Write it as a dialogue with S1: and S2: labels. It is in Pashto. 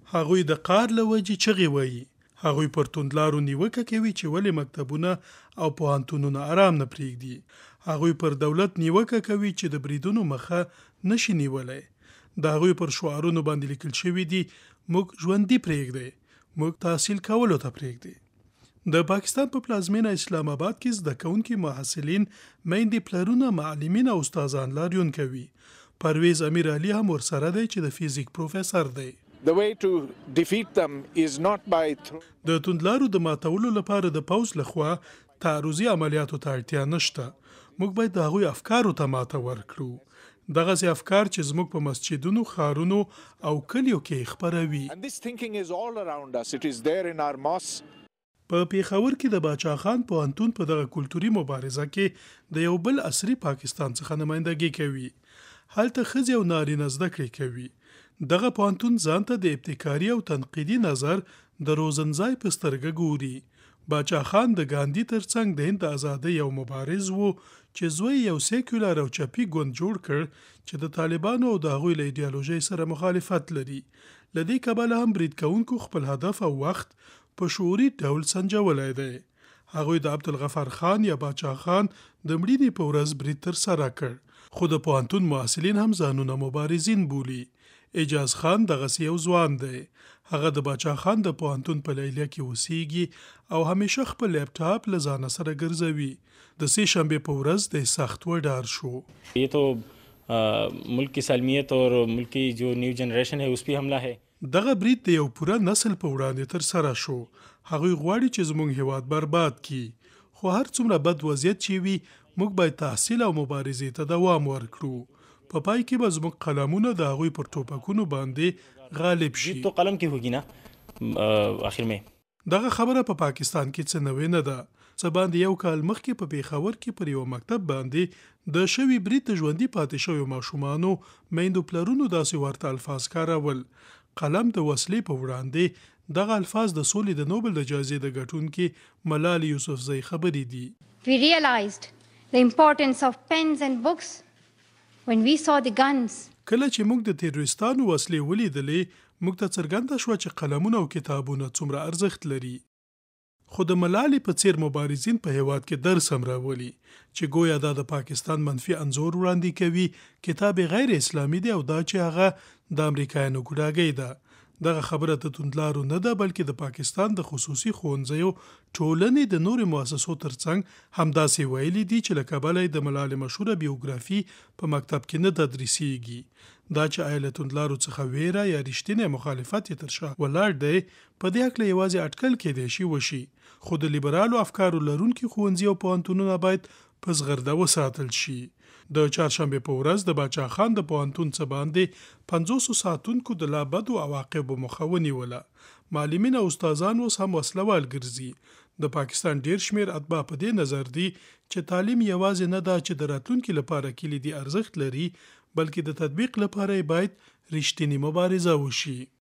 S1: هغوی د قار له وجې چغې وایي. هغوی پر توندلارو نیوکه کوي چې ولې مکتبونه او پوهنتونونه آرام نه پرېږدي. هغوی پر دولت نیوکه کوي چې د بریدونو مخه نشي نیولی. د هغوی پر شعارونو باندې لیکل شوي دي موږ ژوندي پرېږدئ، موږ تحصیل کولو ته پرېږدئ. د پاکستان په پلازمینه اسلام آباد کې زده کوونکي محصلین، میندې، پلرونه، معلمین او استادان لاریون کوي. پرویز امیر علي هم ورسره دی چې د فیزیک پروفیسور دی.
S2: The way to defeat them is not by
S1: د توندلارو د ماتولو لپاره د پوځ لخوا تعرضي عملیاتو ته اړتیا نشته. موږ باید د هغوی افکارو ته ماته ورکړو. دغسې افکار چې زموږ په مسجدونو، ښارونو او کلیو کې خپروي.
S2: And this thinking is all around us. It is there in our mosques.
S1: په پیښور کې د باچا خان پوهنتون په دغه کلتوري مبارزه کې د یو بل عصري پاکستان څخه نمایندګي کوي. هلته ښځې او نارینه زده کړې کوي. دغه پوهنتون ځان ته د ابتکاري او تنقیدي نظر د روزنځای په سترګه ګوري. باچا خان د ګاندي ترڅنګ د هند د ازادۍ یو مبارز وو چې زوی یو سیکولر او چپی ګوند جوړ کړ چې د طالبانو او د هغوی له ایډیالوژۍ سره مخالفت لري. له دې کبله هم برید کوونکو خپل هدف او وخت په شعوري ډول سنجولی دی. هغوی د عبدالغفار خان یا باچا خان د مړینې په ورځ برید ترسره کړ، خو د پوهنتون محصلین هم ځانونه مبارزین بولي. اجاز خان دغسې یو ځوان دی. هغه د باچا خان د پوهنتون په لیلیه کې اوسیږي او همیشه خپل لیپټاپ له ځانه سره ګرځوي. د سې شنبې په ورځ د سخت وډار شو.
S3: یہ تو ملک کی سالمیت اور ملک کی جو نیو جنریشن ہے اس پہ حملہ ہے.
S1: دغه برید د یو پوره نسل په وړاندې ترسره شو. هغوی غواړي چې زموږ هیواد برباد کړي. خو هر څومره بد وضعیت چې وي موږ باید تحصیل او مبارزې ته دوام ورکړو. په پای کې به زموږ قلمونه د هغوی پر ټوپکونو باندې غالب شي.
S3: تو قلم کی ہوگی نا آخر میں.
S1: دغه خبره په پاکستان کې څه نوې نه ده. څه باندې یو کال مخکې په پیښور کې پر یو مکتب باندې د شوي برید د ژوندي پاتې شویو ماشومانو، میندو، پلرونو داسې ورته الفاظ کارول. قلم د وسلې په وړاندې دغه الفاظ د سولې د نوبل د جایزې د ګټونکي ملالۍ یوسفزۍ خبرې دي.
S4: We realized the importance of pens and books when we saw the guns.
S1: کله چې موږ د تیروریستانو وسلې ولیدلې، موږ ته څرګنده شوه چې قلمونه او کتابونه څومره ارزښت لري. خو د ملالۍ په څیر مبارزین په هیواد کې درس هم راولي چې ګویا دا د پاکستان منفي انځور وړاندې کوي. کتاب غیر اسلامي دی او دا چې هغه د امریکایانو ګوډاګۍ ده. دغه خبره د توندلارو نه ده بلکې د پاکستان د خصوصي ښوونځیو ټولنې د نورو مؤسسو ترڅنګ همداسې ویلي دي چې له کبله د ملالۍ مشهوره بیوګرافي په مکتب کې نه تدریسیږي. دا چې آیا له توندلارو څخه ویره یا رښتینی مخالفت یې تر شا ولاړ دی، په دې هکله یوازې اټکل کیدی شي وشي. خو د لیبرالو افکارو لرونکي ښوونځي او پوهنتونونه باید په زغرده وساتل شي. د چهارشنبې په ورځ د باچا خان د پوهنتون څه باندې 500 ساتونکو د لا بدو عواقبو مخه ونیوله. معلمین او استادان اوس هم وسلوال ګرځي. د پاکستان ډیر شمیر اتباع په دې نظر دي چې تعلیم یوازې نه ده چې د راتلونکي لپاره کلیدي ارزښت لري، بلکې د تطبیق لپاره باید رښتینی مبارزه وشي.